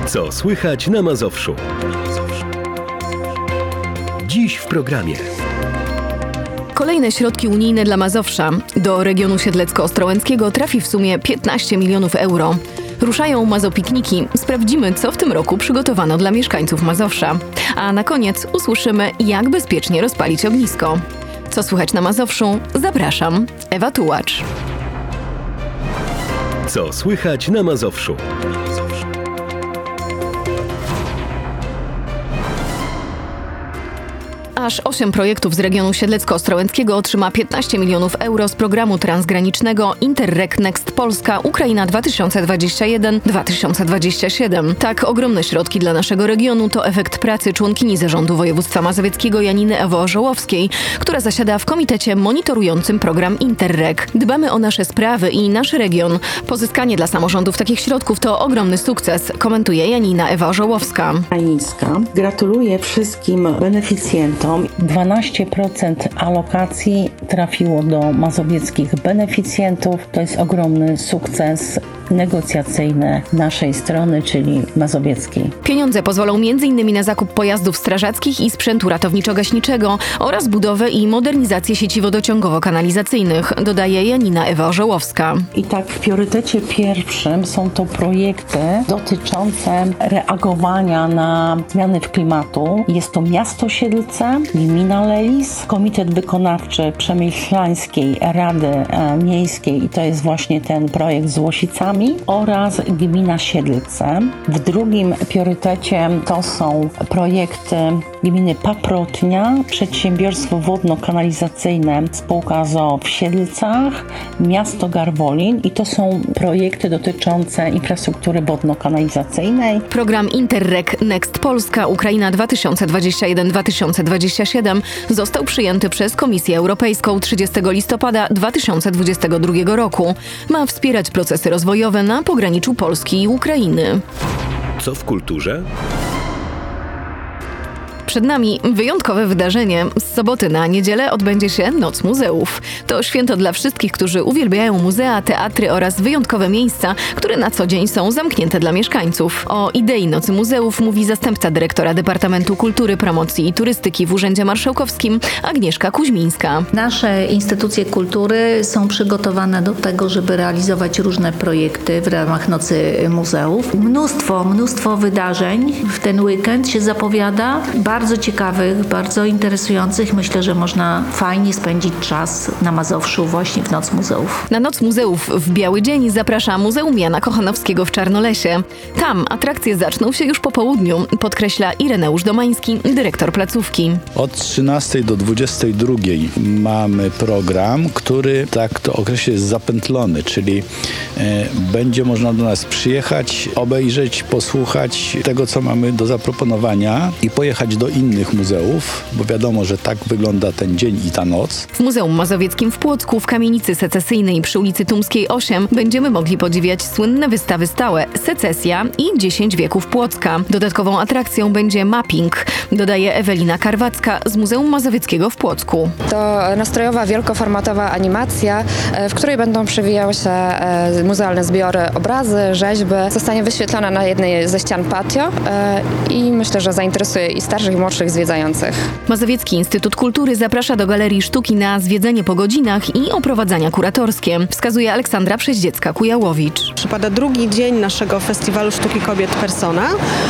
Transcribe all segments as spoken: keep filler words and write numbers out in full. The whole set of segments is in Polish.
Co słychać na Mazowszu? Dziś w programie. Kolejne środki unijne dla Mazowsza. Do regionu Siedlecko-Ostrołęckiego trafi w sumie piętnaście milionów euro. Ruszają Mazopikniki. Sprawdzimy, co w tym roku przygotowano dla mieszkańców Mazowsza. A na koniec usłyszymy, jak bezpiecznie rozpalić ognisko. Co słychać na Mazowszu? Zapraszam, Ewa Tułacz. Co słychać na Mazowszu? Aż osiem projektów z regionu Siedlecko-Ostrołęckiego otrzyma piętnaście milionów euro z programu transgranicznego Interreg Next Polska Ukraina dwa tysiące dwudziesty pierwszy do dwa tysiące dwudziestego siódmego. Tak ogromne środki dla naszego regionu to efekt pracy członkini Zarządu Województwa Mazowieckiego Janiny Ewy-Orzołowskiej, która zasiada w komitecie monitorującym program Interreg. Dbamy o nasze sprawy i nasz region. Pozyskanie dla samorządów takich środków to ogromny sukces, komentuje Janina Ewa-Orzołowska. Niska. Gratuluję wszystkim beneficjentom. dwanaście procent alokacji trafiło do mazowieckich beneficjentów. To jest ogromny sukces negocjacyjny naszej strony, czyli mazowieckiej. Pieniądze pozwolą między innymi na zakup pojazdów strażackich i sprzętu ratowniczo-gaśniczego oraz budowę i modernizację sieci wodociągowo-kanalizacyjnych, dodaje Janina Ewa-Orzołowska. I tak w priorytecie pierwszym są to projekty dotyczące reagowania na zmiany w klimatu. Jest to miasto Siedlce, gmina Lelis, Komitet Wykonawczy Przemyślańskiej Rady Miejskiej i to jest właśnie ten projekt z Łosicami oraz gmina Siedlce. W drugim priorytecie to są projekty gminy Paprotnia, Przedsiębiorstwo Wodno-Kanalizacyjne Spółka z o o w Siedlcach, miasto Garwolin i to są projekty dotyczące infrastruktury wodno-kanalizacyjnej. Program Interreg Next Polska Ukraina dwa tysiące dwudziesty pierwszy do dwa tysiące dwudziestego siódmego został przyjęty przez Komisję Europejską trzydziestego listopada dwa tysiące dwudziestego drugiego roku. Ma wspierać procesy rozwojowe na pograniczu Polski i Ukrainy. Co w kulturze? Przed nami wyjątkowe wydarzenie. Z soboty na niedzielę odbędzie się Noc Muzeów. To święto dla wszystkich, którzy uwielbiają muzea, teatry oraz wyjątkowe miejsca, które na co dzień są zamknięte dla mieszkańców. O idei Nocy Muzeów mówi zastępca dyrektora Departamentu Kultury, Promocji i Turystyki w Urzędzie Marszałkowskim Agnieszka Kuźmińska. Nasze instytucje kultury są przygotowane do tego, żeby realizować różne projekty w ramach Nocy Muzeów. Mnóstwo, mnóstwo wydarzeń w ten weekend się zapowiada. Bardzo ciekawych, bardzo interesujących. Myślę, że można fajnie spędzić czas na Mazowszu właśnie w Noc Muzeów. Na Noc Muzeów w Biały Dzień zaprasza Muzeum Jana Kochanowskiego w Czarnolesie. Tam atrakcje zaczną się już po południu, podkreśla Ireneusz Domański, dyrektor placówki. Od trzynastej do dwudziestej drugiej mamy program, który, tak to określę, jest zapętlony, czyli e, będzie można do nas przyjechać, obejrzeć, posłuchać tego, co mamy do zaproponowania i pojechać do innych muzeów, bo wiadomo, że tak wygląda ten dzień i ta noc. W Muzeum Mazowieckim w Płocku, w Kamienicy Secesyjnej przy ulicy Tumskiej osiem będziemy mogli podziwiać słynne wystawy stałe Secesja i dziesięć wieków Płocka. Dodatkową atrakcją będzie mapping, dodaje Ewelina Karwacka z Muzeum Mazowieckiego w Płocku. To nastrojowa, wielkoformatowa animacja, w której będą przewijały się muzealne zbiory, obrazy, rzeźby. Zostanie wyświetlona na jednej ze ścian patio i myślę, że zainteresuje i starszych, i młodszych zwiedzających. Mazowiecki Instytut Kultury zaprasza do Galerii Sztuki na zwiedzenie po godzinach i oprowadzania kuratorskie, wskazuje Aleksandra Przeździecka-Kujałowicz. Przypada drugi dzień naszego Festiwalu Sztuki Kobiet Persona.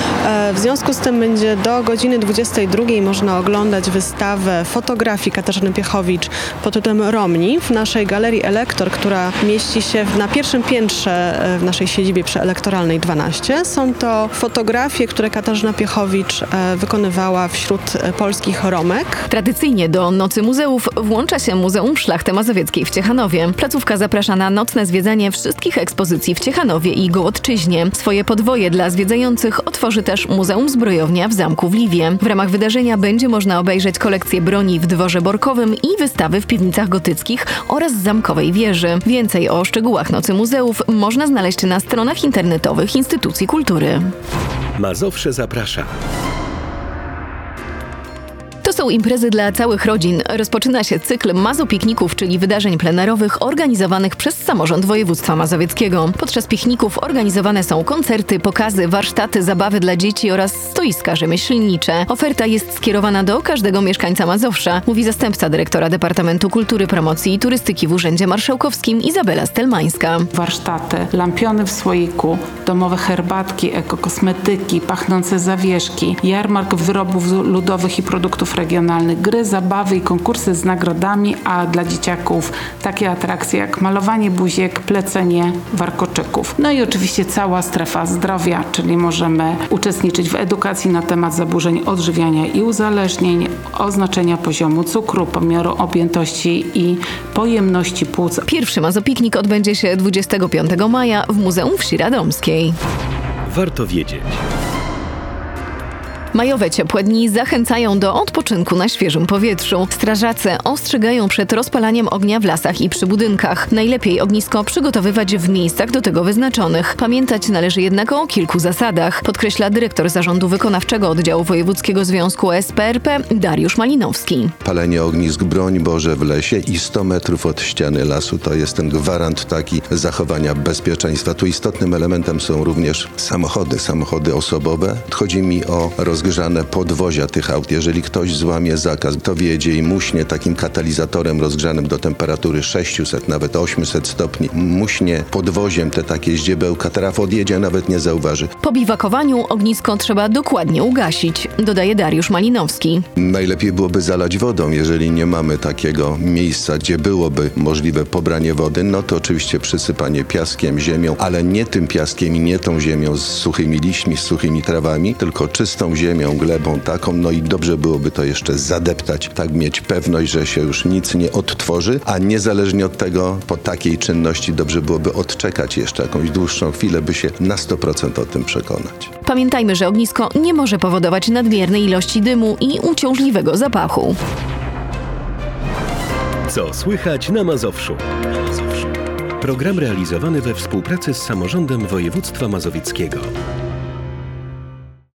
W związku z tym będzie do godziny dwudziestej drugiej można oglądać wystawę fotografii Katarzyny Piechowicz pod tytułem Romni w naszej Galerii Elektor, która mieści się na pierwszym piętrze w naszej siedzibie przy Elektoralnej dwanaście. Są to fotografie, które Katarzyna Piechowicz wykonywała wśród polskich Romek. Tradycyjnie do Nocy Muzeów włącza się Muzeum Szlachty Mazowieckiej w Ciechanowie. Placówka zaprasza na nocne zwiedzanie wszystkich ekspozycji w Ciechanowie i Gołodczyźnie. Swoje podwoje dla zwiedzających otworzy też Muzeum Zbrojownia w Zamku w Liwie. W ramach wydarzenia będzie można obejrzeć kolekcję broni w dworze Borkowym i wystawy w piwnicach gotyckich oraz zamkowej wieży. Więcej o szczegółach Nocy Muzeów można znaleźć na stronach internetowych instytucji kultury. Mazowsze zaprasza. są imprezy dla całych rodzin. Rozpoczyna się cykl Mazopikników, czyli wydarzeń plenerowych organizowanych przez samorząd województwa mazowieckiego. Podczas pikników organizowane są koncerty, pokazy, warsztaty, zabawy dla dzieci oraz stoiska rzemieślnicze. Oferta jest skierowana do każdego mieszkańca Mazowsza, mówi zastępca dyrektora Departamentu Kultury, Promocji i Turystyki w Urzędzie Marszałkowskim Izabela Stelmańska. Warsztaty, lampiony w słoiku, domowe herbatki, ekokosmetyki, pachnące zawieszki, jarmark wyrobów ludowych i produktów regionalnych, gry, zabawy i konkursy z nagrodami, a dla dzieciaków takie atrakcje jak malowanie buziek, plecenie warkoczyków. No i oczywiście cała strefa zdrowia, czyli możemy uczestniczyć w edukacji na temat zaburzeń odżywiania i uzależnień, oznaczenia poziomu cukru, pomiaru objętości i pojemności płuc. Pierwszy Mazopiknik odbędzie się dwudziestego piątego maja w Muzeum Wsi Radomskiej. Warto wiedzieć. Majowe ciepłe dni zachęcają do odpoczynku na świeżym powietrzu. Strażacy ostrzegają przed rozpalaniem ognia w lasach i przy budynkach. Najlepiej ognisko przygotowywać w miejscach do tego wyznaczonych. Pamiętać należy jednak o kilku zasadach, podkreśla dyrektor Zarządu Wykonawczego Oddziału Wojewódzkiego Związku S P R P Dariusz Malinowski. Palenie ognisk, broń Boże, w lesie i sto metrów od ściany lasu to jest ten gwarant taki zachowania bezpieczeństwa. Tu istotnym elementem są również samochody, samochody osobowe. Chodzi mi o rozgrzane podwozia tych aut. Jeżeli ktoś złamie zakaz, to wjedzie i muśnie takim katalizatorem rozgrzanym do temperatury sześćset, nawet osiemset stopni. Muśnie podwoziem te takie ździebełka, traf odjedzie, nawet nie zauważy. Po biwakowaniu ognisko trzeba dokładnie ugasić, dodaje Dariusz Malinowski. Najlepiej byłoby zalać wodą. Jeżeli nie mamy takiego miejsca, gdzie byłoby możliwe pobranie wody, no to oczywiście przysypanie piaskiem, ziemią, ale nie tym piaskiem i nie tą ziemią z suchymi liśćmi, z suchymi trawami, tylko czystą ziemią, glebą taką, no i dobrze byłoby to jeszcze zadeptać, tak mieć pewność, że się już nic nie odtworzy, a niezależnie od tego, po takiej czynności dobrze byłoby odczekać jeszcze jakąś dłuższą chwilę, by się na sto procent o tym przekonać. Pamiętajmy, że ognisko nie może powodować nadmiernej ilości dymu i uciążliwego zapachu. Co słychać na Mazowszu? Program realizowany we współpracy z Samorządem Województwa Mazowieckiego.